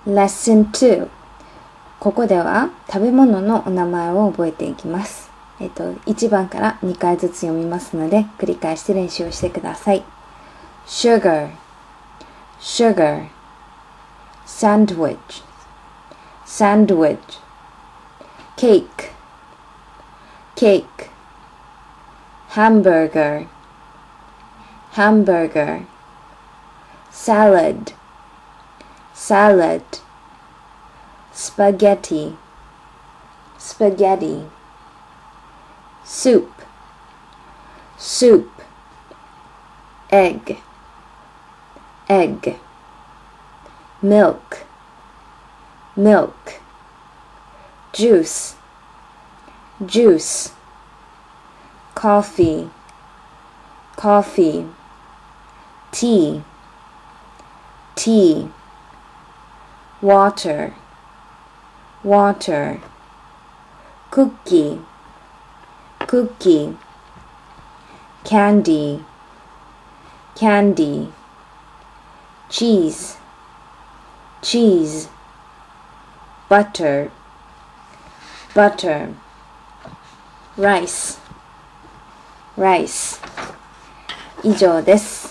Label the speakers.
Speaker 1: Lesson 2。ここでは食べ物のお名前を覚えていきます。1番から2回ずつ読みますので、繰り返して練習をしてください。Sugar, sugar. Sandwich, sandwich. Cake, cake. Hamburger, hamburger. Salad, salad. Spaghetti, spaghetti. Soup, soup. Egg, egg. Milk, milk. Juice, juice. Coffee, coffee. Tea, tea. Water, water. Cookie, cookie. Candy, candy. Cheese, cheese. Butter, butter. Rice, rice. 以上です。